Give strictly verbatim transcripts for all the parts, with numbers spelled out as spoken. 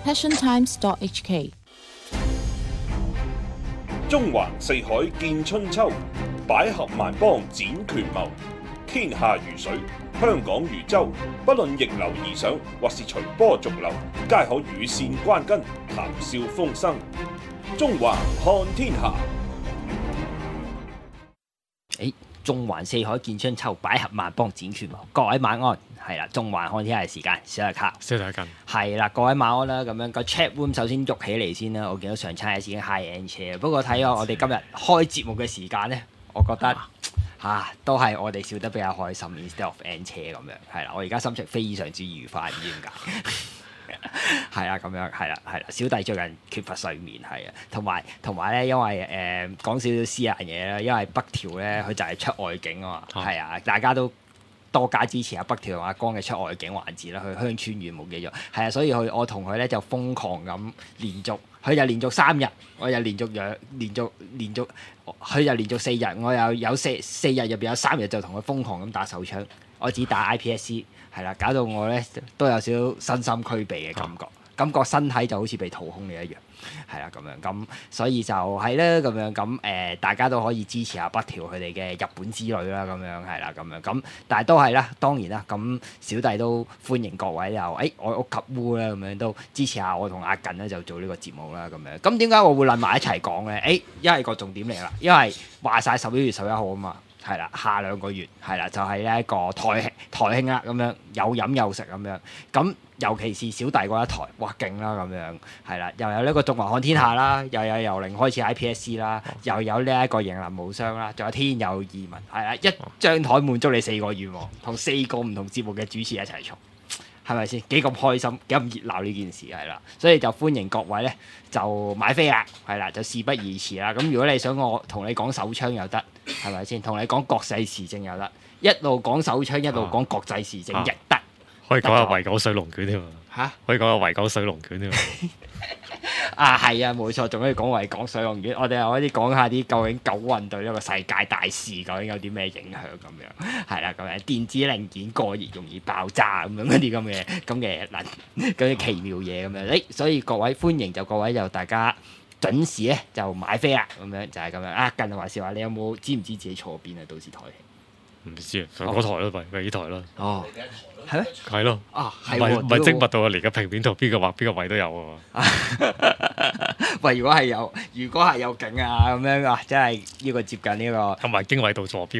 passion times dot h k。 中環四海見春秋，百合萬邦展權謀。天下如水，香港如舟，不論逆流而上，或是隨波逐流，皆可羽扇綸巾，談笑風生。中環看天下。 誒，中環四海見春秋，百合萬邦展權謀。各位晚安，係啦，中環看天下嘅時間，小日卡， 小大近， 係啦，各位晚安啦。咁樣個 chat room 首先喐起嚟先啦。我見到上餐已經 high end 車，不過睇下我哋今日開節目嘅時間咧，我覺得嚇、啊、都係我哋笑得比較開心 ，instead of end 車咁樣，係啦。我而家心情非常之愉快，唔知點解。係啊，咁樣係啦，係啦。小弟最近缺乏睡眠，係啊，同埋同埋咧，因為誒、呃、講少少私人嘢啦，因為北條咧佢就係出外景啊嘛，係啊，大家都多加支持下北條同阿江嘅出外景環節啦，去鄉村園冇記咗，係啊，所以佢我同佢咧就瘋狂咁連續，佢就連續三日，我又連續兩連續連續，佢就連續四日，我又有四四日入邊有三日就同佢瘋狂咁打手槍，我只打 I P S C。係啦，搞到我咧都有少少身心俱備嘅感覺，啊、感覺身體就好似被掏空嘅一樣，係啦咁樣咁，所以就係啦咁樣咁誒、呃，大家都可以支持下北條佢哋嘅日本之旅啦，咁樣係啦咁樣咁，但係都係啦，當然啦，咁小弟都歡迎各位又誒、哎、愛屋及烏啦，咁樣都支持下我同阿近咧就做呢個節目啦，咁樣咁點解我會攬埋一齊講咧？誒，一係個重點嚟啦，因為話晒十一月十一號啊嘛。係啦，下兩個月係啦，就係呢一個台慶台慶啦，咁樣有飲有食咁樣。咁尤其是小弟嗰一台，哇勁啦咁樣，係啦，又有呢個中環看天下啦，又有由零開始 I P S C 啦，又有呢一個迎難無雙啦，仲有天有異聞，係啦，一張台滿足你四個願望，同四個唔同節目嘅主持一齊嘈。係咪先幾咁開心幾咁熱鬧呢件事係啦，所以就歡迎各位咧就買飛啦，係啦，就事不宜遲啦。咁如果你想我同你講手槍又得，係咪先？同你講國際時政又得，一路講手槍一路講國際時政亦得。 可以講下維港水龍捲添啊！嚇，可以講下維港水龍捲添啊！ 啊，係啊，冇錯，仲可以講維港水龍捲。我哋又可以講下啲究竟九運對呢個世界大事究竟有啲咩影響咁樣，係啦，咁樣電子零件過熱容易爆炸咁樣嗰啲咁嘅咁嘅嗱嗰啲奇妙嘢咁樣。誒，所以各位歡迎就各位就大家準時咧就買飛啦，咁樣就係咁樣。啊，近話時話你有冇知唔知自己坐邊啊？到時台慶唔知啊，嗰台咯，咪咪呢台咯。 哦。係咩？ 係咯， 啊，係唔係唔係精密到啊！連個平面圖邊個畫邊個位都有啊！ 喂，如果係有，如果係有景啊咁樣啊，真係呢個接近呢個， 同埋經緯度坐標。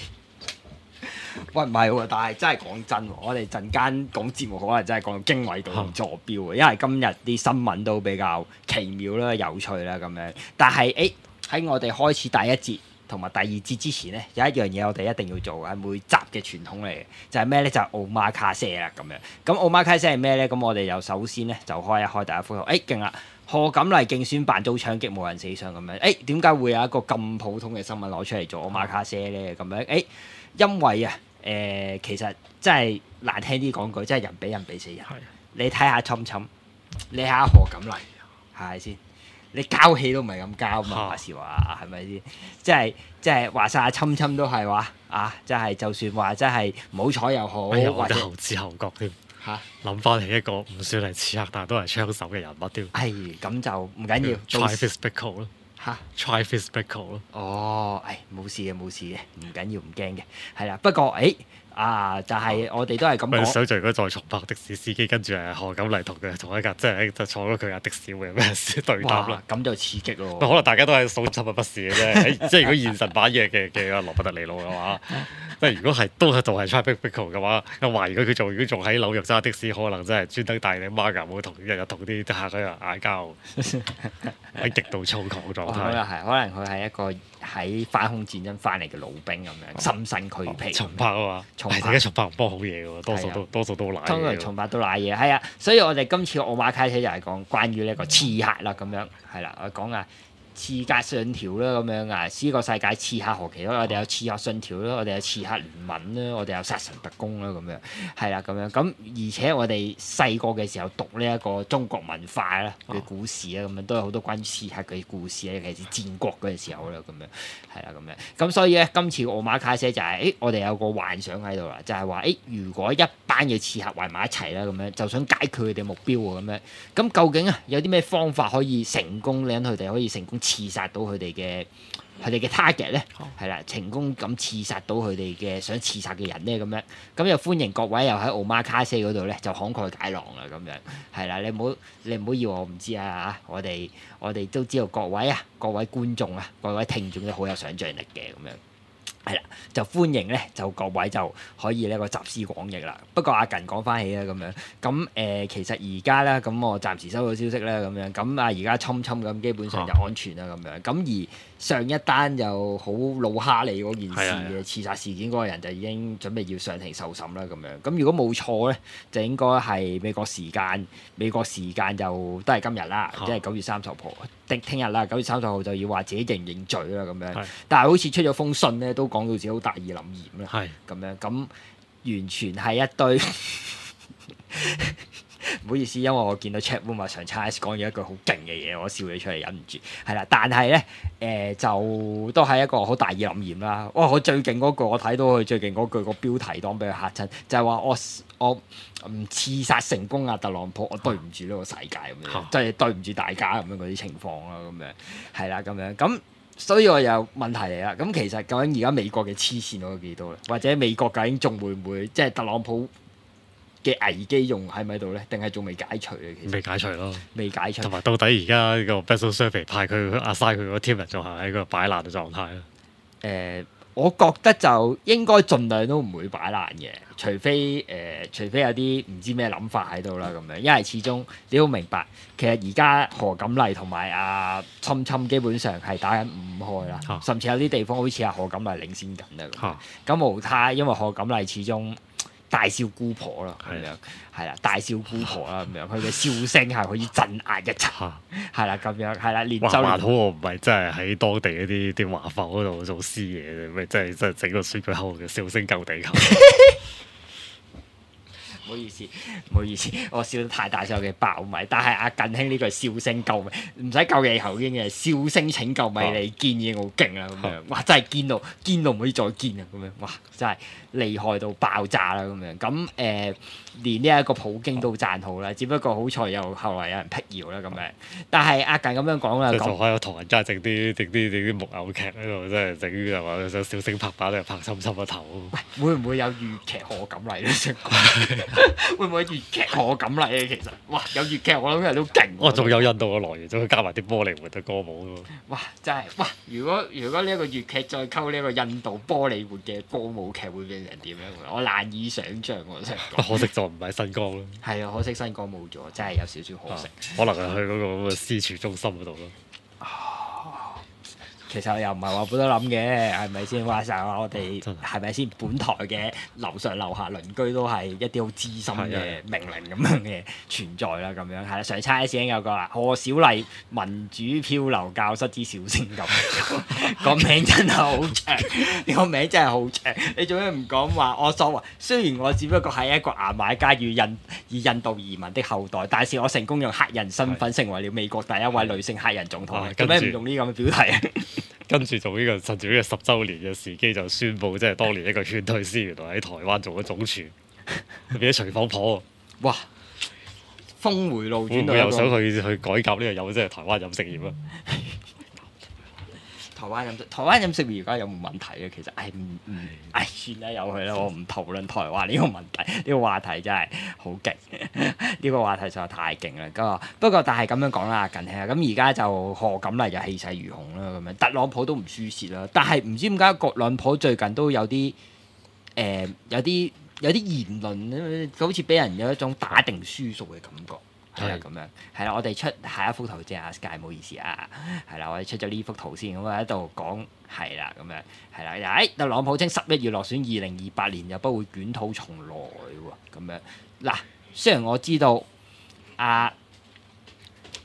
喂，唔係喎，但係真係講真喎，我哋陣間講節目可能真係講經緯度同坐標嘅，因為今日啲新聞都比較奇妙啦、有趣啦咁樣。但係誒喺我哋開始第一節同埋第二節之前咧，有一樣嘢我哋一定要做嘅，係每集嘅傳統嚟嘅，就係咩咧？就係奧馬卡西啦咁樣。咁奧馬卡西係咩咧？咁我哋又首先咧就開一開第一幅圖。誒勁啦！賀錦麗競選辦遭槍擊，冇人死傷咁樣。誒點解會有一個咁普通嘅新聞攞出嚟做奧馬卡西咧？咁樣誒，因為啊誒、呃，其實真係難聽啲講句，真係人比人比死人。 係。 你睇下侵侵，你睇下賀錦麗，係咪先？你交氣都唔係咁交嘛，話時話係咪先？即係即係話晒，侵侵都係話啊！即係就算話真係唔好彩又好， 哎呀， 或者後知後覺添嚇諗翻起一個唔算係刺客，但係都係槍手嘅人物添。 係咁就唔緊要。 Travis Bickle 咯嚇 Travis Bickle 咯。 哦，誒冇事嘅冇事嘅，唔緊要唔驚嘅，係啦。不過誒。啊！就係、是、我哋都係咁講。 想像如果再重拍的士司機，跟住係賀錦麗同佢同一架，即係就坐咗佢架的士會有咩事對答啦？ 咁就刺激咯。 可能大家都係數尋日不是嘅啫。即係如果現實版嘅嘅嘅羅伯特尼路嘅話，即係如果係都係做係 Travis Bickle 嘅話，我懷疑佢佢做如果仲喺紐約揸的士，可能真係專登帶你媽㗎，冇同日日同啲客喺度嗌交，喺極度粗狂嘅狀態。 可能係，可能佢係一個喺反恐戰爭翻嚟嘅老兵咁樣，心身俱疲。 重拍啊嘛！ 重拍而家重拍唔幫好嘢喎，多數都多數都賴。 通常重拍都賴嘢，係啊，所以我哋今次奧馬卡西就係講關於呢個刺客啦，咁樣係啦，我講啊， 刺客信條啦咁樣啊，呢個世界刺客何其多，我哋有刺客信條啦，我哋有刺客聯盟啦，我哋有殺神特工啦咁樣，係啦咁樣。咁而且我哋細個嘅時候讀呢一個中國文化啦嘅故事啦，咁樣都有好多關於刺客嘅故事咧，尤其是戰國嗰陣時候啦咁樣，係啦咁樣。咁所以咧，今次奧馬卡西就係、是，誒我哋有個幻想喺度啦，就係話，誒如果一班嘅刺客圍埋一齊啦，咁樣就想解決佢哋目標喎，咁樣。咁究竟啊有啲咩方法可以成功令佢哋可以成功刺殺到佢哋嘅佢哋嘅 target 咧？係啦，成功咁刺殺到佢哋嘅想刺殺嘅人咧，咁樣。咁就歡迎各位又喺奧馬卡西嗰度咧，就慷慨解囊啦，咁樣。係啦，你唔好你唔好以為我唔知啊嚇，我哋我哋都知道各位啊，各位觀眾啊，各位聽眾都好有想像力嘅咁樣。係啦，就歡迎咧，就各位就可以呢個集思廣益啦。不過阿近講翻起啦，咁樣咁誒、呃，其實而家咧，咁我暫時收到消息咧，咁樣咁啊，而家侵侵咁，基本上就安全啦，咁樣咁而上一單又好老蝦你嗰件事嘅刺殺事件嗰個人就已經準備要上庭受審啦，咁樣咁如果冇錯咧，就應該係美國時間，美國時間就都係今日啦，即係九月三十號，聽聽日啦，九月三十號就要話自己認唔認罪啦，咁樣。但係好似出咗封信咧，都講到自己好大義凜然啦，咁樣咁完全係一堆唔好意思，因為我見到 Chatroom 話常差講咗一句好勁嘅嘢，我笑咗出嚟忍唔住，係啦。但係咧，誒、呃、就都係一個好大義凜然啦。哇！我最勁嗰句，我睇到佢最勁嗰句個標題當俾佢嚇親，就係、是、話我我唔刺殺成功啊特朗普，我對唔住呢個世界咁樣，即係、啊、對唔住大家咁樣嗰啲情況啦，咁樣係啦，咁樣咁。所以我有問題嚟啦，咁其實究竟而家美國嘅黐線有幾多咧？或者美國究竟仲會唔會即係特朗普嘅危機仲喺咪度咧？定係仲未解除咧？其實未解除咯， 未解除。 同埋到底而家呢個 Special Survey 派佢阿曬佢嗰 team 人仲係喺個擺爛嘅狀態咧？誒、 呃，我覺得就應該盡量都唔會擺爛嘅，除非誒、呃，除非有啲唔知咩諗法喺度啦咁樣。因為始終你都明白，其實而家何錦麗同埋阿侵侵基本上係打緊五開啦，啊、甚至有啲地方好似阿何錦麗領先緊啊咁。咁無他，因為何錦麗始終大笑姑婆啦，咁樣係啦，大笑姑婆啦咁樣，佢嘅笑聲係可以鎮壓一切，係啦咁樣係啦。連就還好我唔係真係喺當地嗰啲啲華埠嗰度做師爺嘅，咪真係真係整個選舉後嘅笑聲救地球。 唔好意思，唔好意思，我笑得太大聲嘅爆米。但係阿近兄呢句笑聲救命，唔使救你喉經嘅笑聲請救米，你堅嘢好勁啦咁樣，哇真係堅到堅到唔可以再堅啊咁樣，哇真係厲害到爆炸啦咁樣。咁誒、呃，連呢一個普京都讚好啦，只不過好彩又後來有人辟謠啦咁樣。但係阿近咁樣講啦， 仲喺度同人家整啲整啲整啲木偶劇喺度，真係整係話想笑聲拍板定係拍侵侵個頭？ 喂，會唔會有粵劇賀錦麗咧？會唔會粵劇賀錦麗咧？其實，哇，有粵劇我諗人都勁。 哇，仲有印度嘅來源，仲加埋啲玻璃活嘅歌舞喎。 哇，真係哇！如果如果呢一個粵劇再溝呢一個印度玻璃活嘅歌舞劇，會變成點樣？我難以想像喎，真係。 可惜就唔係新光咯。 係啊，可惜新光冇咗，真係有少少可惜。 啊、可能係去嗰個咁嘅私廚中心嗰度咯。 其實又唔係話冇得諗嘅，係咪先？話晒我哋係咪先？本台嘅樓上樓下鄰居都係一啲好資深嘅名伶咁樣嘅存在啦，咁樣係啦。上差已經有個啦，何小麗民主漂流教室之小聲咁，個名真係好長，呢個名真係好長。你做咩唔講話？我所謂雖然我只不過係一個牙買加與印以印度移民的後代，但是我成功用黑人身份成為了美國第一位女性黑人總統。做咩唔用呢咁嘅標題啊？ 跟住做呢個趁住呢個十週年嘅時機，就宣佈即係當年一個勸退師，原來喺台灣做咗總廚，變咗廚房婆。 哇！峰迴路轉到會唔會又想去去改革呢個飲即係台灣飲食業啊？ 台灣飲食台灣飲食業而家有冇問題咧？其實唉唔唔唉算啦，由佢啦，我唔討論台灣呢個問題，呢、這個話題真係好勁，呢個話題實在太勁啦。咁不過但係咁樣講啦，近期咁而家就賀錦麗就氣勢如虹啦，咁樣特朗普都唔輸蝕啦。但係唔知點解特朗普最近都有啲誒、呃、有啲有啲言論好似俾人有一種打定輸數嘅感覺。係啦，咁樣係啦，我哋出下一幅圖先啊 Sky，唔好意思啊，係啦，我哋出咗呢幅圖先，咁啊喺度講係啦，咁樣係啦，誒特朗普稱十一月落選，二零二八年又不會捲土重來喎，咁樣嗱，雖然我知道阿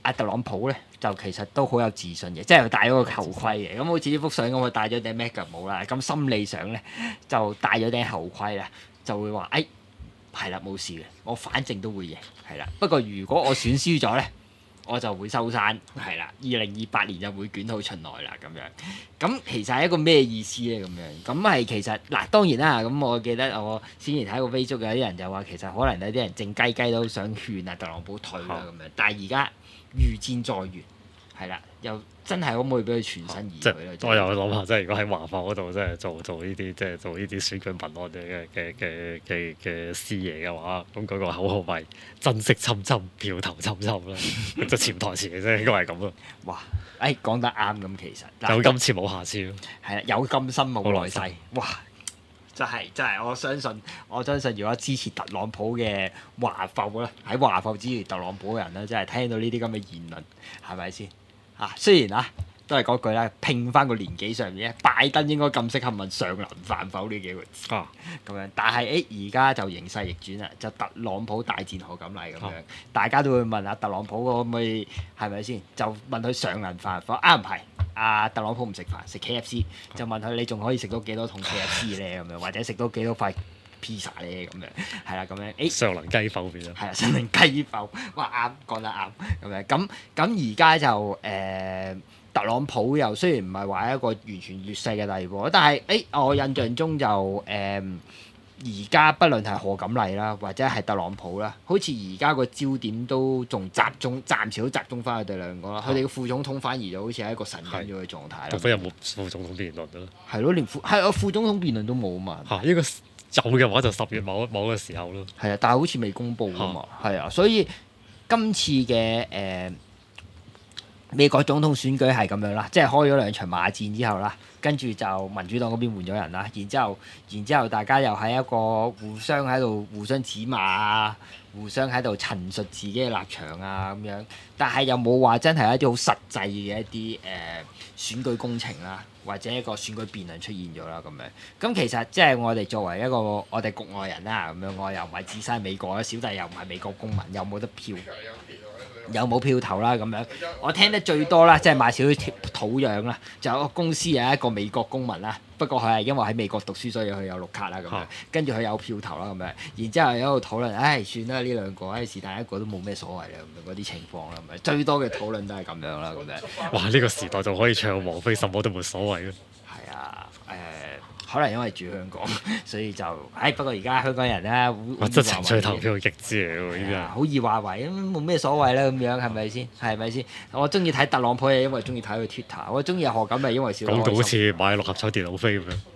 阿特朗普咧就其實都好有自信嘅，即係佢戴咗個頭盔嘅。咁好似呢幅相咁，佢戴咗頂 MAGA 帽啦。咁心理上咧就戴咗頂頭盔啦，就會話：誒係啦，冇事嘅，我反正都會贏，係啦。不過如果我選輸咗咧，我就會收山，係啦。二零二八年就會捲土重來啦，咁樣。咁其實係一個咩意思咧？咁樣咁係其實嗱，當然啦。咁我記得我先前睇過 Facebook 有啲人就話，其實可能有啲人靜雞雞都想勸啊特朗普退啦咁樣。但係而家預戰在元，係啦，又真係可唔可以俾佢全身而退咧？ 即係我又諗下，即係如果喺華埠嗰度，即係做做呢啲，即係做呢啲選舉文案嘅嘅嘅嘅嘅師爺嘅話，咁嗰個口號咪珍惜侵侵，票投侵侵啦，就潛台詞嘅啫，應該係咁咯。 哇！誒講得啱咁，其實有今次冇下次咯。 係啦，有今生冇來世冇來世。 哇！真係真係，我相信我相信，如果支持特朗普嘅華埠啦，喺華埠支持特朗普嘅人咧，真係聽到呢啲咁嘅言論，係咪先？啊，雖然啊，都係嗰句啦，拼翻個年紀上面咧，拜登應該咁適合問上林飯否呢幾個字啊， 咁樣。但係誒，而家就形勢逆轉啦，就特朗普大戰賀錦麗咁樣， 啊大家都會問下特朗普可唔可以係咪先？就問佢上林飯否啊？唔係，阿特朗普唔食飯，食 K F C，就問佢你仲可以食到幾多桶 K F C 咧？咁樣或者食到幾多塊披薩咧？咁樣係啦，咁樣誒。 上能雞剖變咗。 係啊，上能雞剖，哇啱講得啱咁樣。咁咁而家就誒、呃、特朗普又雖然唔係話一個完全劣勢嘅地步，但係誒、欸、我印象中就誒而家不論係賀錦麗啦，或者係特朗普啦，好似而家個焦點都仲集中，暫時都集中翻佢哋兩個啦。佢哋嘅副總統反而就好似係一個神隱咗嘅狀態啦。 除非有冇副總統辯論啦？ 係咯，連副係啊副總統辯論都冇啊嘛。 嚇！呢個有嘅話就十月某某個時候咯。 係啊，但係好似未公佈啊嘛，係啊，所以今次嘅誒、呃、美國總統選舉係咁樣啦，即係開咗兩場馬戰之後啦，跟住就民主黨嗰邊換咗人啦，然之後，然之後大家又喺一個互相喺度互相指罵啊，互相喺度陳述自己嘅立場啊咁樣，但係又冇話真係一啲好實際嘅一啲誒、呃、選舉工程啦，或者一個選舉辯論出現咗啦咁樣。咁其實即係我哋作為一個我哋局外人啦，咁樣我又唔係置身美國啦，小弟又唔係美國公民，又冇得票。有冇票投啦咁樣？我聽得最多啦，即係買少少土壤啦。就有個公司有一個美國公民啦，不過佢係因為喺美國讀書，所以佢有綠卡啦咁樣。跟住佢有票投啦咁樣，然之後喺度討論，唉，算啦呢兩個，唉是但一個都冇咩所謂啦咁樣嗰啲情況啦，咁樣最多嘅討論都係咁樣啦咁樣。 哇！呢個時代仲可以唱王菲，什麼都冇所謂咯。 係啊，誒、呃，可能因為住香港，所以就，唉，不過而家香港人咧， 哇！真情緒投票嘅極致嚟喎，呢啲係。 好易話為，咁冇咩所謂啦，咁樣係咪先？係咪先？我中意睇特朗普係因為中意睇佢 Twitter，我中意賀錦麗因為笑得開心。 講到好似買六合彩電腦飛咁樣。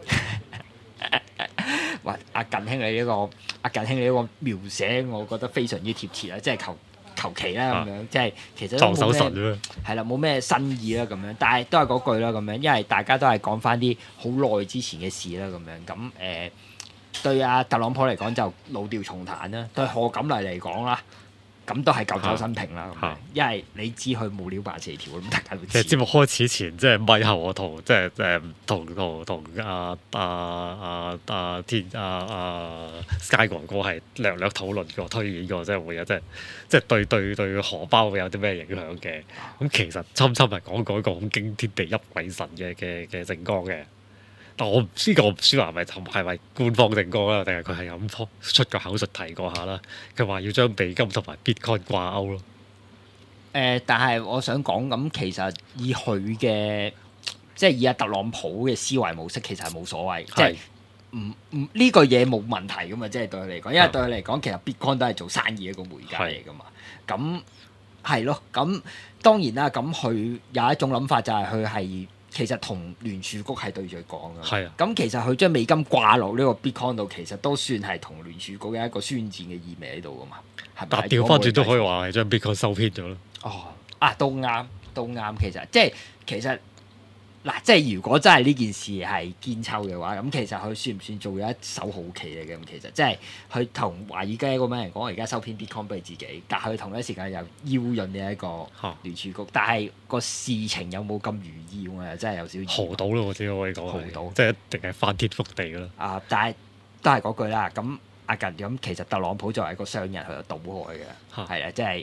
喂，阿近兄你呢個阿近兄你呢個描寫，我覺得非常之貼切啊！即係求求其啦咁樣，即係其實都撞手冇咩神啫嘛。 係啦，冇咩新意啦咁樣，但係都係嗰句啦咁樣，因為大家都係講翻啲好耐之前嘅事啦咁樣，咁誒、呃、對阿特朗普嚟講就老調重彈啦，對賀錦麗嚟講啦，咁都係舊酒新瓶啦咁樣啊， 因為你知佢冇料扮蛇條咁，大家都其實知。 節目開始前，即係咪後我同即係誒同同同阿阿阿阿天阿阿 Sky 哥哥係略略討論過、推演過，即係會有即係即係對對對荷包會有啲咩影響嘅。咁其實侵侵係講過一個好驚天地泣鬼神嘅嘅嘅政綱嘅。但我唔知個我唔知話係咪係咪官方政綱啦，定係佢係咁出個口述提過下啦。佢話要將美金同埋 Bitcoin 掛鈎咯。 誒、呃，但係我想講咁，其實以佢嘅即係以阿特朗普嘅思維模式，其實係冇所謂，即係唔唔呢個嘢冇問題噶嘛，即係對佢嚟講，因為對佢嚟講，其實 Bitcoin 都係做生意一個媒介嚟噶嘛。咁係咯，咁當然啦，咁佢有一種諗法就係佢係其實同聯儲局係對住講噶。 係啊。 咁其實佢將美金掛落呢個 Bitcoin 度，其實都算係同聯儲局有一個宣戰嘅意味喺度噶嘛。係咪？ 但調翻轉都可以話係將 Bitcoin 收編咗咯。 哦，啊，都啱，都啱。其實即係其實嗱，即係如果真係呢件事係堅抽嘅話，咁其實佢算唔算做咗一手好棋嚟嘅？咁其實即係佢同華爾街嗰班人講，我而家收編 Bitcoin 俾自己，但係佢同一時間又邀潤呢一個聯儲局，但係個事情有冇咁如意？我又真係有少少豪到咯，我只可以講豪到即係一定係翻天覆地噶啦。 啊！但係都係嗰句啦。咁阿近咁，其實特朗普作為一個商人，佢就賭開嘅，係啊，即係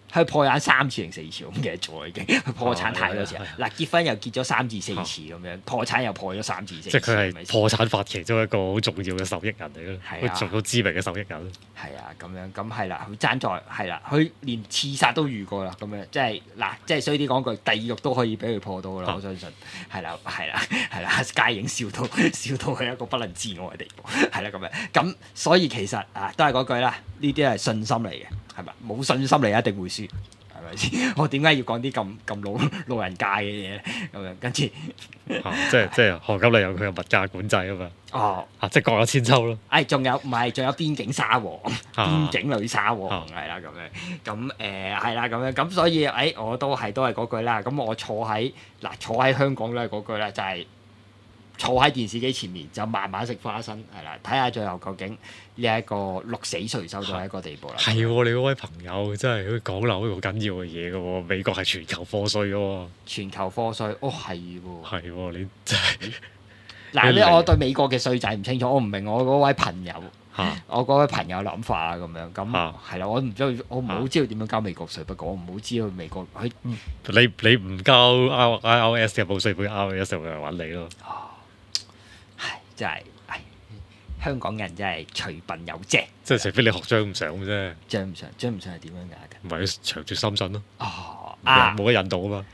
佢破產三次定四次，我唔記得咗已經。佢破產太多次係嗱，結婚又結咗三至四次咁樣，破產又破咗三至四次。 即係佢係破產法其中一個好重要嘅受益人嚟嘅， 係啊佢做到知名嘅受益人。 係啊，咁樣咁係啦，佢爭在係啦，佢連刺殺都遇過啦，咁樣即係嗱，即係衰啲講句，地獄都可以俾佢破到啦， 啊我相信係啦，係啦，係啦，街影笑到笑到係一個不能自我嘅地步，係啦咁樣，咁所以其實啊，都係嗰句啦，呢啲係信心嚟嘅，係咪？冇信心你一定會輸。係咪先？我點解要講啲咁咁老老人家嘅嘢咁樣？跟住啊即係即係何錦麗有佢嘅物價管制啊嘛。 哦， 啊即係各有千秋咯。 誒，仲有唔係？仲有邊境沙皇、邊境女沙皇啊係啦咁樣。咁誒係啦咁樣。咁所以誒，我都係都係嗰句啦。咁我坐喺嗱坐喺香港都係嗰句啦，就係坐喺電視機前面就慢慢食花生係啦，睇下最後究竟呢一個鹿死誰手到一個地步啦。 係喎，你嗰位朋友真係講漏一個緊要嘅嘢嘅喎，美國係全球課稅嘅喎。 全球課稅，哦係喎。 係喎，你真係嗱， 你呢我對美國嘅稅制唔清楚，我唔明我嗰位朋友， 嚇我嗰位朋友諗法啊咁樣，咁啊係啦，我唔知道，我唔係好知道點樣交美國稅，不過我唔好知道美國佢你你唔交 I R S 嘅報稅本 ，I R S 就會嚟揾你咯。 唉真係，唉香港人真係隨笨有精， 即係除非你學張唔上嘅啫， 張唔上，張唔上係點樣㗎？ 唔係長住深圳咯， 哦冇啊， 冇得引導啊嘛。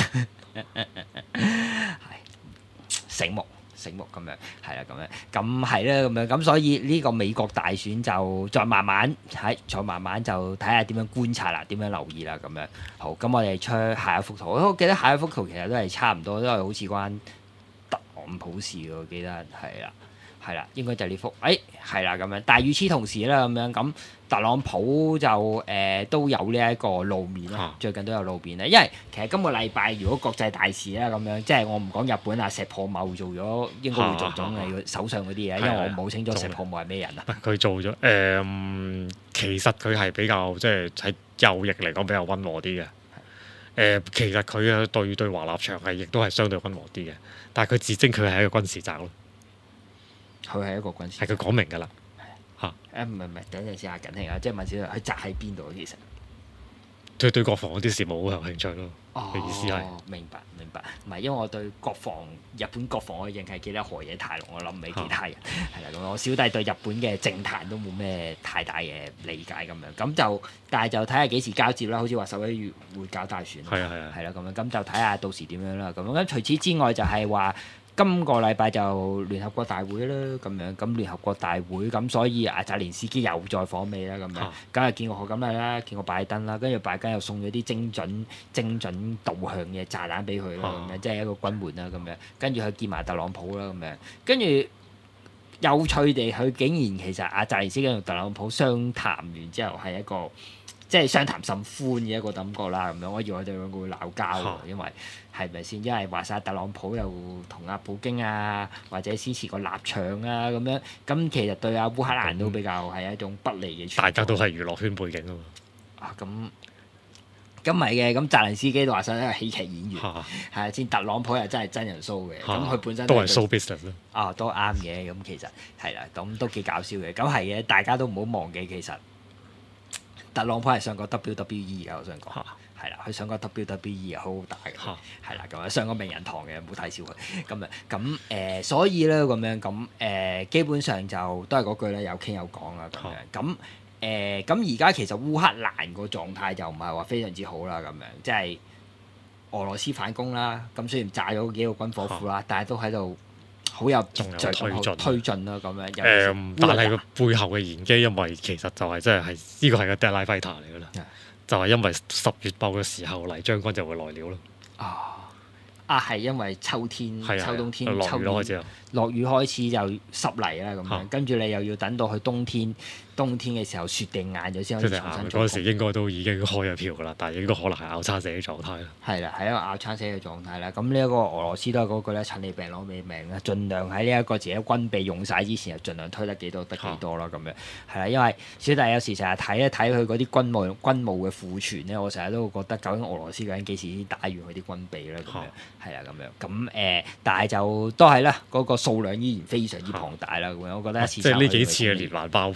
醒目醒目咁樣，係啦咁樣，咁係啦咁樣，咁所以呢個美國大選就再慢慢喺，再慢慢就睇下點樣觀察啦，點樣留意啦咁樣。好，咁我哋出下一幅圖，我記得下一幅圖其實都係差唔多，都係好似關特朗普事嘅，我記得係啦。係啦，應該就係呢幅，誒係啦咁樣。但係與此同時咧，咁樣咁特朗普就誒、呃、都有呢一個露面啦， 啊最近都有露面咧。因為其實今個禮拜如果國際大事啦咁樣，即係我唔講日本啊，石破茂做咗應該會做總理嘅首相嗰啲嘢，因為我冇清楚石破茂係咩人啊。 佢做咗誒、嗯其實佢係比較即係喺右翼嚟講比較温和啲嘅。誒、其實佢嘅對對華立場係亦都係相對温和啲嘅，但係佢自稱佢係一個軍事宅咯。 佢係一個軍事， 係佢講明㗎啦。嚇， 誒唔係唔係，等陣先下緊聽啊，即係問少少，佢宅喺邊度其實？ 佢對國防嗰啲事務好有興趣咯。 哦嘅意思係明白明白，唔係因為我對國防日本國防我淨係記得河野太郎，我諗唔起其他人係啦。咁、我小弟對日本嘅政壇都冇咩太大嘅理解咁樣，咁就但係就睇下幾時交接啦。好似話十一月會搞大選， 係啊係啊係啦咁樣，咁就睇下到時點樣啦。咁咁除此之外就係話。今個禮拜就聯合國大會啦，咁樣咁聯合國大會咁，所以阿澤連斯基又再訪美啦，咁樣，梗係見過賀錦麗啦，見過拜登啦，跟住拜登又送咗啲精準精準導向嘅炸彈俾佢啦，咁樣即係一個軍援啦，咁樣，跟住佢見埋特朗普啦，咁樣，跟住有趣地，佢竟然其實阿澤連斯基同特朗普相談完之後係一個。即係相談甚歡嘅一個感覺啦，咁樣我以為佢哋兩個會鬧交喎，因為係咪先？因為話晒特朗普又同阿普京啊，或者支持個立場啊咁樣，咁其實對阿烏克蘭都比較係一種不利嘅。 大家都係娛樂圈背景啊嘛。 啊咁，咁唔係嘅，咁澤連斯基都話晒一個喜劇演員， 嚇係先特朗普又真係真人 show 嘅，咁佢嚇本身都係 show business 咯。 啊都啱嘅，咁其實係啦，咁都幾搞笑嘅，咁係嘅，大家都唔好忘記其實。特朗普係上過 W W E 嘅，我想講係啦，佢上過 W W E 好好打嘅，係啦咁啊，上過名人堂嘅，唔好睇小佢咁啊，咁誒，所以咧咁樣咁誒，基本上就都係嗰句咧，有傾有講啦咁樣，咁誒，咁而家其實烏克蘭個狀態就唔係話非常之好啦，咁樣即係俄羅斯反攻啦，咁雖然炸咗幾個軍火庫啦，但係都喺度。好有仲有序推進推進啦，咁樣。 誒，但係個背後嘅玄機，因為其實就係真係係呢個係個 deadline fighter 嚟㗎啦，就係因為十月爆嘅時候，黎將軍就會來了咯。 啊啊，係因為秋天、秋冬天、 落雨開始落雨開始就濕泥啦，咁樣啊跟住你又要等到去冬天。冬天嘅時候雪定硬咗先可以重新做。 嗰陣時應該都已經開咗票㗎啦，但係應該可能係拗餐死嘅狀態啦。 係啦，係一個拗餐死嘅狀態啦。咁呢一個俄羅斯都係嗰句咧，趁你病攞你命啦，盡量喺呢一個自己軍備用晒之前，就盡量推得幾多得幾多啦。咁樣係啦，因為小弟有時成日睇一睇佢嗰啲軍務軍務嘅庫存咧，我成日都會覺得究竟俄羅斯究竟幾時先打完佢啲軍備咧？咁樣係啦，咁樣咁誒，但係就都係啦，嗰個數量依然非常之龐大啦。咁樣我覺得一次即係呢幾次嘅連環爆破到底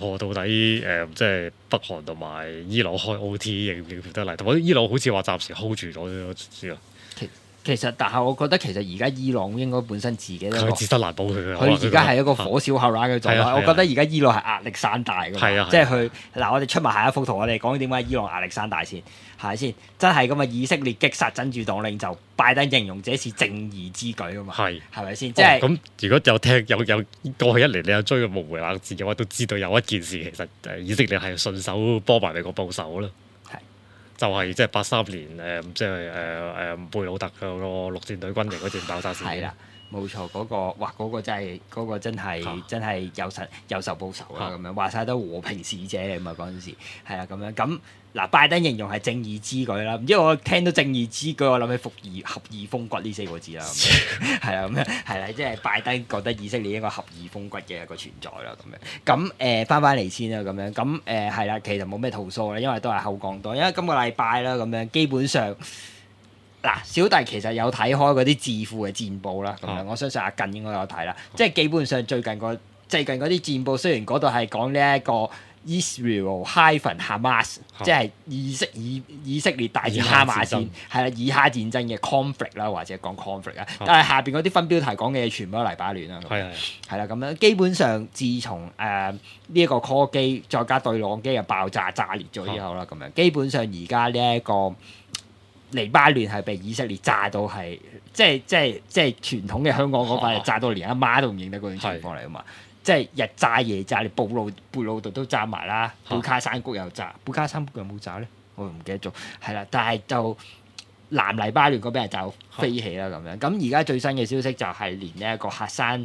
睇誒即係北韓同埋伊朗開 O T 應唔應付得嚟？同埋伊朗好似話暫時 hold 住咗啫，知啊？ 其實，但係我覺得其實而家伊朗應該本身自己都佢自身難保佢嘅。 佢而家係一個火燒後欄嘅狀態。我覺得而家伊朗係壓力山大㗎嘛，即係佢嗱，我哋出埋下一幅圖，我哋講點解伊朗壓力山大先，係咪先？真係咁啊！以色列擊殺真主黨領袖，拜登形容這是正義之舉啊嘛，係係咪先？即係咁，如果有聽有有過去一年你有追過無回冷戰嘅話，都知道有一件事其實誒以色列係順手幫埋美國報仇啦。就係即係八三年誒，即係誒誒貝魯特嗰個陸戰隊軍營嗰段爆炸事件。 係啦，冇錯，嗰、嗰個哇，嗰、嗰個真係嗰、嗰個真係、啊、真係有仇有仇報仇啦咁樣，話晒都和平使者嚟嘛嗰陣時，係啦咁樣咁嗱，拜登形容係正義之舉啦，唔知我聽到正義之舉，我諗起伏義合義風骨呢四個字啦，係啦咁樣係啦，即係拜登覺得以色列應該合義風骨嘅一個存在啦咁樣。咁誒翻返嚟先啦咁樣，咁誒係啦，其實冇咩吐訴啦，因為都係後講多，因為今個禮拜啦咁樣，基本上嗱小弟其實有睇開嗰啲智庫嘅戰報啦，咁樣、啊、我相信阿近應該有睇啦，即係基本上最近個最近嗰啲戰報，雖然嗰度係講呢一個。Israel hyphen Hamas，即係以色以以色列大戰哈馬戰，係啦，以哈戰爭嘅 conflict 啦，或者講 conflict 啊，但係下邊嗰啲分標題講嘅嘢全部都黎巴嫩啦，係係係啦咁樣。基本上自從誒呢一個 call 機再加對講機嘅爆炸炸裂咗之後啦，咁樣基本上而家呢一個黎巴嫩係被以色列炸到係，即係即係即係傳統嘅香港嗰塊炸到連阿媽都唔認得嗰種情況嚟啊嘛。即係日炸夜炸，你布魯貝魯特都炸埋啦，貝卡山谷又炸，貝卡山谷有冇炸咧？我唔記得咗，係啦。但係就南黎巴嫩嗰邊係炸飛起啦咁樣。咁而家最新嘅消息就係連呢一個喀山誒，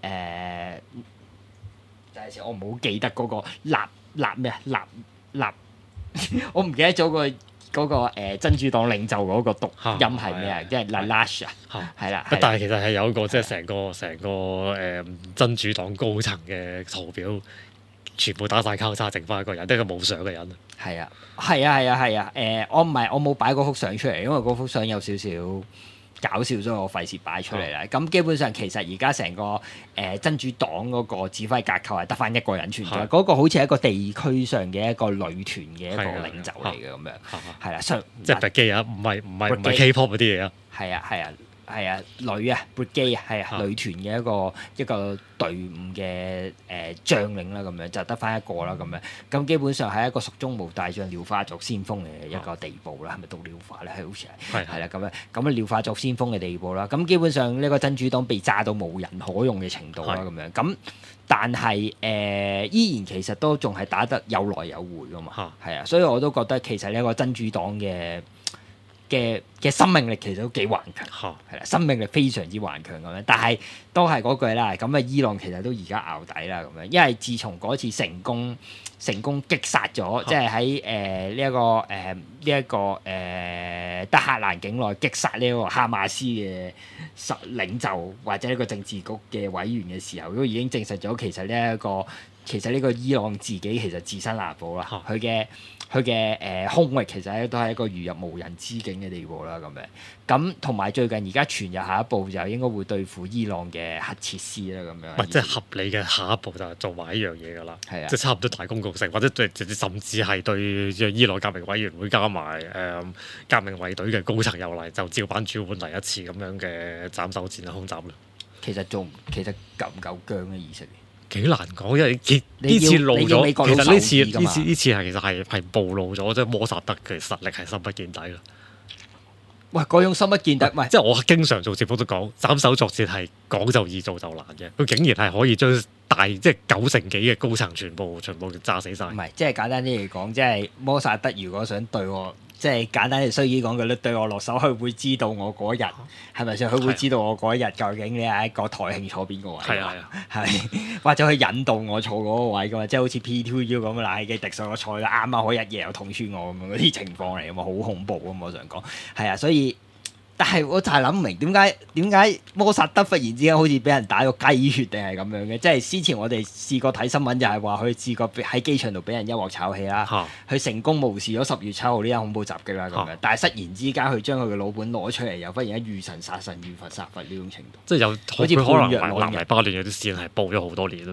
就係時我唔好記得嗰個納納咩啊納納，我唔記得咗個。嗰、那個、呃、真主黨領袖嗰個讀音係咩啊？即係 Lalash 啊，係啦。 但係其實係有一個即係成個成個誒、呃、真主黨高層嘅圖表，全部打晒交叉，剩翻一個人，得個冇相嘅人。 係啊，係啊，係啊，係啊。誒、呃，我唔係我冇擺嗰幅相出嚟，因為嗰幅相有少少搞笑，所以我費事擺出嚟啦。咁、嗯、基本上其實而家成個誒、呃、真主黨嗰個指揮架構係得翻一個人存在，嗰、嗯、個好似係一個地區上嘅一個女團嘅一個領袖嚟嘅咁樣，係啦，上即係 Brigade 啊，唔係唔係唔係 K-pop 嗰啲嘢啊， 係啊係啊。係啊，女啊，Brigade 啊，係啊，女團嘅一個一個隊伍嘅誒將領啦，咁樣就得翻一個啦，咁樣咁基本上係一個蜀中無大將，廖化作先鋒嘅一個地步啦，係咪讀廖化咧？係好似係係啦，咁樣咁啊，廖化作先鋒嘅地步啦，咁基本上呢個真主黨被炸到無人可用嘅程度啦，咁樣咁，但係誒、呃、依然其實都仲係打得有來有回噶嘛，係啊，所以我都覺得其實呢個真主黨嘅。嘅嘅生命力其實都幾頑強，係啦，生命力非常之頑強咁樣。但係都係嗰句啦，咁啊，伊朗其實都而家淆底啦咁樣，因為自從嗰次成功成功擊殺咗，即係喺誒呢一個誒呢一個誒、呃、德黑蘭境內擊殺呢個哈馬斯嘅實領袖或者呢個政治局嘅委員嘅時候，都已經證實咗其實呢、這、一個其實呢個伊朗自己其實自身難保啦，佢嘅。佢嘅誒空域其實咧都係一個如入無人之境嘅地步啦，咁樣咁同埋最近而家傳入下一步就應該會對付伊朗嘅核設施啦，咁樣。唔係即係合理嘅下一步就係做埋一樣嘢㗎啦，係啊，即係差唔多大公共性，或者對甚至係對伊朗革命委員會加埋誒、呃、革命衛隊嘅高層又嚟，就照板煮碗嚟一次咁樣嘅斬首戰啊空襲啦。其實做其實夠唔夠僵嘅意識？幾難講，因為呢次露咗，其實呢次呢次呢次係其實係係暴露咗，即係摩薩德嘅實力係深不見底啦。喂，嗰種深不見底，唔係即係我經常做節目都講，斬首作戰係講就易做就難嘅。佢竟然係可以將大即係九成幾嘅高層全部全部炸死晒。唔係，即係簡單啲嚟講，即係摩薩德如果想對我。即係簡單啲衰啲講句咧，對我落手，佢會知道我嗰日係咪先？佢會知道我嗰一日究竟你係一個台慶坐邊個位？係啊，係或者去引導我坐嗰個位噶嘛？即係好似 P two U 咁啊！冷氣機滴上我坐啦，啱啱可以一夜又捅穿我咁樣嗰啲情況嚟噶嘛，好恐怖啊！我想講係啊，所以。但係我就係諗唔明點解點解摩薩德忽然之間好似俾人打個雞血定係咁樣嘅？即係之前我哋試過睇新聞，就係話佢試過喺機場度俾人一鑊炒氣啦，佢、啊、成功無視咗十月七號呢間恐怖襲擊啦咁樣。啊、但係忽然之間佢將佢嘅老本攞出嚟，又忽然間遇神殺神遇佛殺佛呢種程度，即係有好似可能南黎巴嫩有啲線係報咗好多年咯。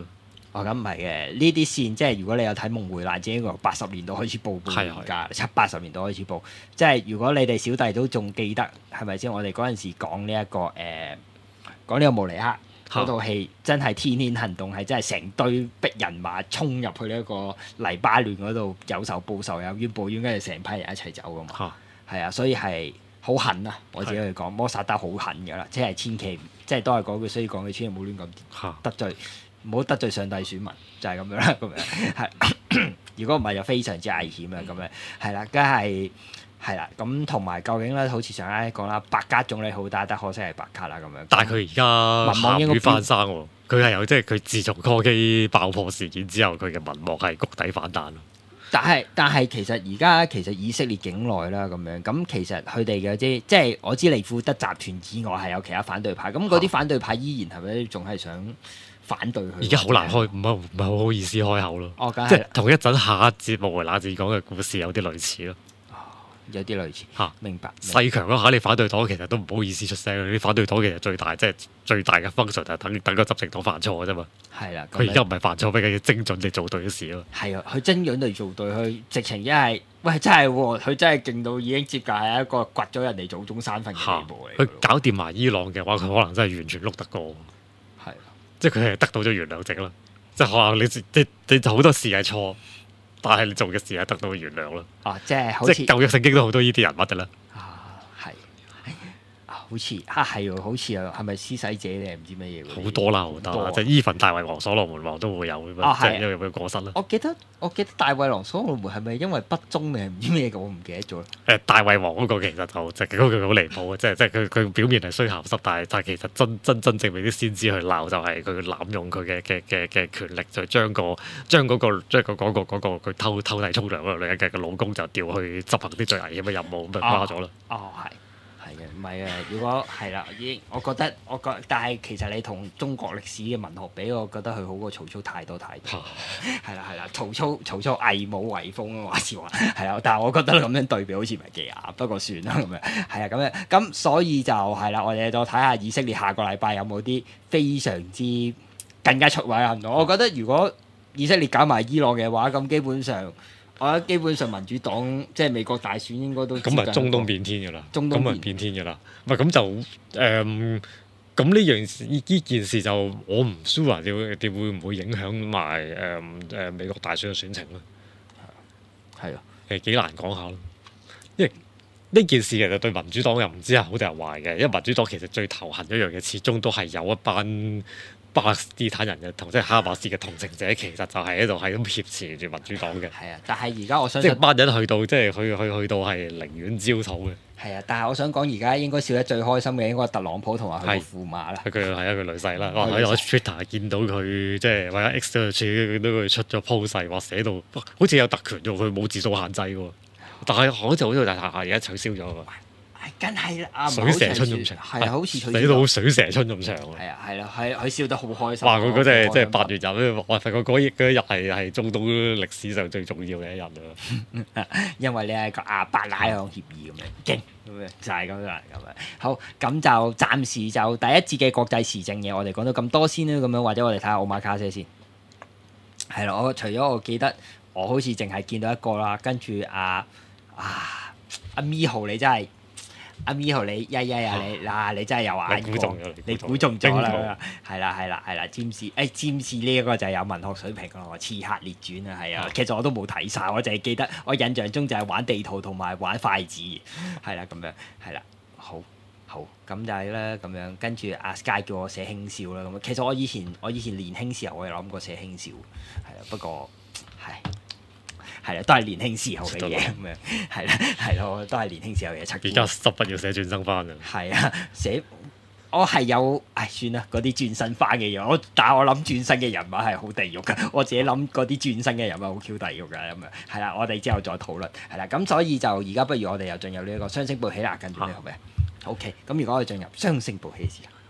哦，咁唔係嘅，呢啲線即係如果你有睇《夢回藍精靈》，八十年代開始報報到而家，七八十年代開始報。即係如果你哋小弟都仲記得，係咪先？我哋嗰陣時講呢一個誒，講呢個慕尼黑嗰套戲，真係天天行動，係真係成堆逼人馬衝入去呢一個黎巴嫩嗰度，有仇報仇，有冤報冤，跟住成批人一齊走噶嘛。係啊，所以係好狠啊！我自己去講，摩薩德好狠噶啦，即係千祈，即係都係嗰句，所以講嘅千祈唔好亂咁得罪。唔好得罪上帝選民，就係、是、咁樣啦。咁樣係，如果唔係就非常之危險啊。咁樣係啦，梗係係啦。咁同埋究竟咧，好似上一講啦，白卡總理好打得，可惜係白卡啦咁樣。 但係佢而家鹹魚翻生喎，佢係有即係佢自從柯基爆破事件之後，佢嘅民望係谷底反彈咯。 但係但係其實而家其實以色列境內啦咁樣，咁其實佢哋嘅啲即係我知利庫德集團以外係有其他反對派，咁嗰啲反對派依然係咪仲係想反對佢？而家好難開，唔係唔係好好意思開口咯。 哦， 即係同一陣下一節目為那節講嘅故事有啲類似咯。 有啲類似嚇、啊，明白。 細強嗰下，你反對黨其實都唔好意思出聲。你反對黨其實最大即係最大嘅 function 就係等等個執政黨犯錯嘅啫嘛。係啦，佢而家唔係犯錯，比較要精準地做對嘅事咯。係啊，佢精準地做對，佢直情一係喂真係喎，佢真係勁到已經接近係一個掘咗人哋祖宗山墳嘅地步嚟。佢搞掂埋伊朗嘅話，佢可能真係完全碌得過。係的，即係佢係得到咗原諒值啦。即係可能你你你好多事係錯。但係你做嘅事係得到原諒咯。 啊，即係好似舊約聖經都好多呢啲人物㗎啦。 啊，係啊，好似啊係喎，好似啊，係咪施洗者定係唔知乜嘢？ 好多啦，好多，即係伊份大衛王、所羅門王都會有，即係因為佢過身啦。 我記得我記得大衛王、所羅門係咪因為不忠定係唔知咩嘅？我唔記得咗。 誒，大衛王嗰個其實就即係嗰個好離譜嘅，即係即係佢佢表面係衰鹹濕，但係但係其實真真真正俾啲先知去鬧，就係佢濫用佢嘅嘅嘅嘅權力，就將個將嗰個將個嗰個嗰個佢偷偷睇沖涼嗰個女人嘅老公就調去執行啲最危險嘅任務，咁就瓜咗啦。 哦，係。係嘅，唔係啊！如果係啦，已經我覺得，我覺得，但係其實你同中國歷史嘅文學比，我覺得佢好過曹操太多太多。係啦係啦，曹操曹操偽武遺風啊，話時話係啦，但係我覺得咁樣對比好似唔係幾啱，不過算啦咁樣。係啊，咁樣咁所以就係啦，我哋就睇下以色列下個禮拜有冇啲非常之更加出位嘅行動。我覺得如果以色列搞埋伊朗嘅話，咁基本上。我覺得基本上民主黨即係美國大選應該都咁咪中東變天㗎啦， 中東咁咪變天㗎啦。唔係咁就誒，咁呢樣事呢件事就我唔 sure 點點會唔會影響埋誒誒美國大選嘅選情咧？ 係啊， 誒幾難講下咯。因為呢件事其實對民主黨又唔知係好定係壞嘅，因為民主黨其實最頭痕一樣嘢，始終都係有一班巴勒斯坦人嘅同即係哈馬斯嘅同情者，其實就係喺度係咁挾持住民主黨嘅。 係啊，但係而家我相信即係班人去到即係去去去到係寧願焦土嘅。 係啊，但係我想講而家應該笑得最開心嘅應該係特朗普同埋佢個駙馬啦。 佢係一個女婿啦。我喺我 Twitter 見到佢即係或者 X 度處都佢出咗 post 話寫到好似有特權喎，佢冇字數限制喎。但係好似好似大下而家取消咗喎。 梗係啦， 水蛇春咁長， 係啊，好似你到水蛇春咁長喎。 係啊，係啦，係佢笑得好開心。 哇！佢嗰隻即係八月日，我發覺嗰日嗰日係係中東歷史上最重要嘅一日啊！ 因為你係個阿伯拉罕協議咁樣，勁咁樣就係咁啦，咁樣好咁就暫時就第一節嘅國際時政嘢，我哋講到咁多先啦，咁樣或者我哋睇下奧馬卡西先。係啦，我除咗我記得，我好似淨係見到一個啦，跟住阿啊阿咪豪你真係〜阿咪豪你呀呀呀你嗱你真係有眼光，你估中咗啦，係啦係啦係啦，占士誒占士呢一個就係有文學水平咯，《刺客列傳》啊係啊，其實我都冇睇晒，我淨係記得我印象中就係玩地圖同埋玩筷子，係啦咁樣係啦，好好咁就係啦咁樣，跟住阿 Sky 叫我寫輕笑啦咁，其實我以前我以前年輕時候我有諗過寫輕笑，係啦不過係。係啦，都係年輕時候嘅嘢咁樣，係啦，係咯，都係年輕時候嘅嘢。 而家十筆要寫轉生番啊！ 係啊，寫我係有，唉，算啦，嗰啲轉生番嘅嘢，我但係我諗轉生嘅人物係好地獄㗎，我自己諗嗰啲轉生嘅人物好 Q 地獄㗎咁樣，係啦，我哋之後再討論，係啦，咁所以就而家不如我哋又進入呢一個雙星報喜啦，跟住呢個咩？OK，咁如果我哋進入雙星報喜時間，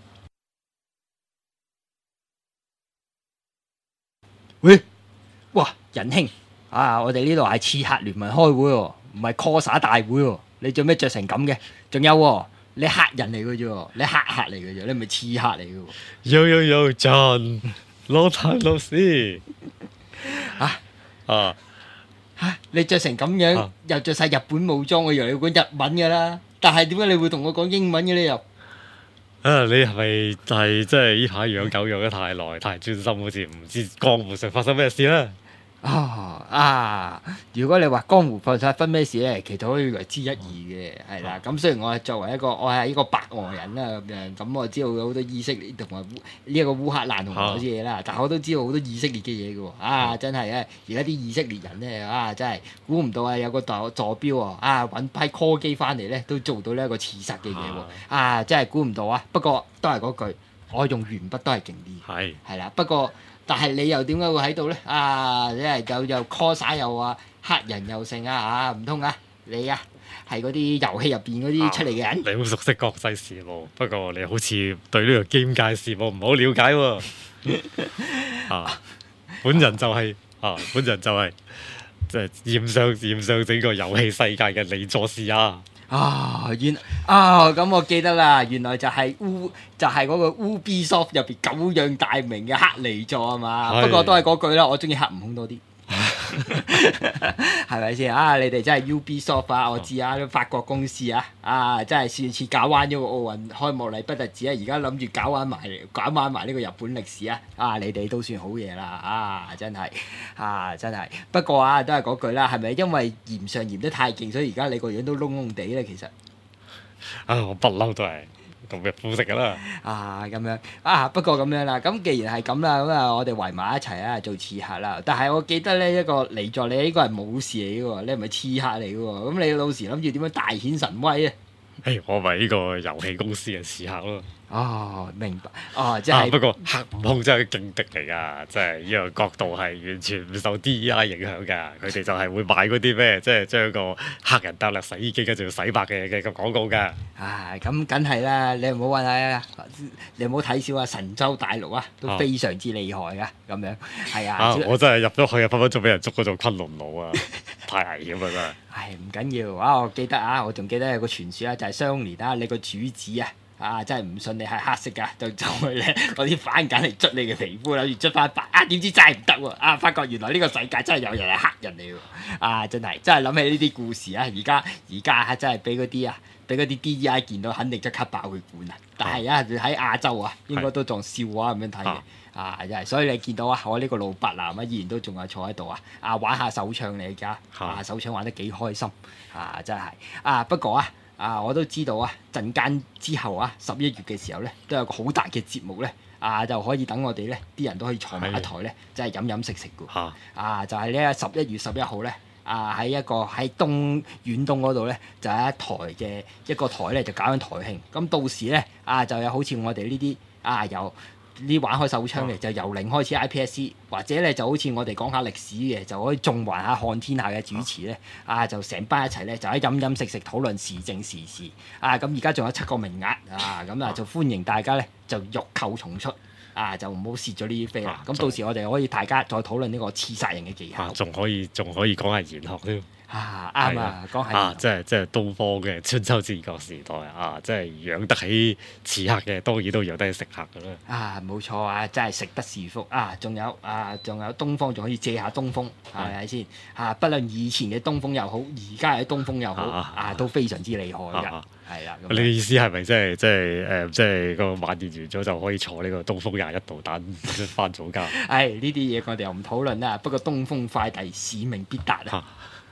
喂，哇，仁兄！啊！我哋呢度係刺客聯盟開會喎，唔係 cos 大會喎。你做咩着成咁嘅？仲有喎，你客人嚟嘅啫喎，你客客嚟嘅啫，你唔係刺客嚟嘅喎。 有有有，John Long time no see 啊啊！ 嚇你着成咁樣， 啊又着晒日本武裝，我以為你會講日文㗎啦。但係點解你會同我講英文嘅咧？又啊！你係咪係即係呢排養狗養得太耐，太專心，好似唔知江湖上發生咩事啦？ 啊啊！如果你話江湖發分咩事咧，其實可以為之一二嘅，係啦。咁雖然我係作為一個我係一個白俄人啦咁樣，咁我知道有好多以色列同埋呢一個烏克蘭同埋嗰啲嘢啦，但係我都知道好多以色列嘅嘢嘅喎。啊，真係啊！而家啲以色列人咧啊，真係估唔到啊！有個坐坐標喎啊，揾批 call 機翻嚟咧，都做到呢一個刺殺嘅嘢喎。啊，真係估唔到啊！不過都係嗰句，我用鉛筆都係勁啲。 係係啦，不過。但係你又點解會喺度咧？啊，即係又又 call 晒又話黑人又剩啊嚇，唔通啊你啊係嗰啲遊戲入邊嗰啲出嚟嘅人？ 你好熟悉國際事務，不過你好似對呢個 game 界事務唔好了解喎。啊，本人就係、啊，本人就係即係染上染上整個遊戲世界嘅李佐士啊！ 啊，原啊咁我記得啦，原來就係烏就係、是、嗰個 Ubisoft 入邊久仰大名嘅黑尼座啊嘛。 係不過都係嗰句啦，我中意黑悟空多啲。係咪先啊？你哋真係 Ubisoft 啊！我知啊，法國公司啊，啊真係上次搞彎咗個奧運開幕禮不特止啊，而家諗住搞彎埋搞彎埋呢個日本歷史啊！啊，你哋都算好嘢啦！啊，真係啊，真係。不過啊，都係嗰句啦，係咪因為鹽上鹽得太勁，所以而家你個樣都燶燶地咧？其實啊，我不嬲都係咁嘅膚色噶啦。 啊，咁樣啊，不過咁樣啦。咁既然係咁啦，咁啊，我哋圍埋一齊啊，做刺客啦。但係我記得咧，一個離座，你呢個係武士嚟嘅喎，你唔係刺客嚟嘅喎。咁你到時諗住點樣大顯神威啊？ 誒，我咪呢個遊戲公司嘅刺客咯。 哦，明白。哦，即啊， 係不過黑悟空真係勁敵嚟㗎，即係呢個角度係完全唔受 D E I 影響㗎。佢哋就係會買嗰啲咩，即係將個黑人搭落洗衣機跟住要洗白嘅嘅個廣告㗎。 啊，咁梗係啦，你唔好話啊，你唔好睇小啊，神州大陸啊，都非常之厲害㗎，咁樣係啊。 啊，我真係入咗去啊，分分鐘俾人捉嗰做昆侖佬啊，太危險啦真係。 唉，唔緊要啊！我記得啊，我仲記得有個傳說啊，就係相連啊，你個主子啊，啊真係唔信你係黑色㗎，就走去咧攞啲番梘嚟捽你嘅皮膚，諗住捽翻白啊！點知真係唔得喎！啊，發覺原來呢個世界真係有人係黑人嚟喎！啊，真係真係諗起呢啲故事啊！而家而家真係俾嗰啲啊，俾嗰啲 D E I 見到，肯定即刻爆佢管啊！但係啊，喺亞洲啊，應該都當笑話咁樣睇嘅。啊，真係，所以你見到啊，我呢個老白男啊，依然都仲係坐喺度啊，啊玩下手槍嚟㗎，啊手槍玩得幾開心，啊真係，啊不過啊，啊我都知道啊，陣間之後啊，十一月嘅時候咧，都有個好大嘅節目咧，啊就可以等我哋咧，啲人都可以坐埋一台咧，即係飲飲食食㗎， 嚇啊就係呢十一月十一號咧，啊喺一個喺東遠東嗰度咧，就有一台嘅一個台咧就搞緊台慶，咁到時咧啊就有好似我哋呢啲啊有。呢玩開手槍嘅就由零開始 I P S C， 或者咧就好似我哋講下歷史嘅，就可以縱橫下看天下嘅主持咧，啊就成班一齊咧就喺飲飲食食討論時政時事，啊咁而家仲有七個名額，啊咁啊就歡迎大家咧就欲購從出，啊就唔好蝕咗呢啲飛啦。咁、啊、到時我哋可以大家再討論呢個刺殺人嘅技巧， 仲、啊、可以仲可以講下玄學添。 啊啱啊，講下啊，即係即係東方嘅春秋戰國時代啊，即係養得起刺客嘅，當然都養得起食客噶啦。 啊，冇錯啊，真係食得是福啊！仲有啊，仲有東方仲可以借下東風，係咪先？啊，不論以前嘅東風又好，而家嘅東風又好，啊，啊都非常之厲害㗎，係啦、啊。 你嘅意思係咪即係即係誒，即係個晚宴完咗就可以坐呢個東風廿一導彈翻早家？ 唉，呢啲嘢我哋又唔討論啦。不過東風快遞使命必達啊！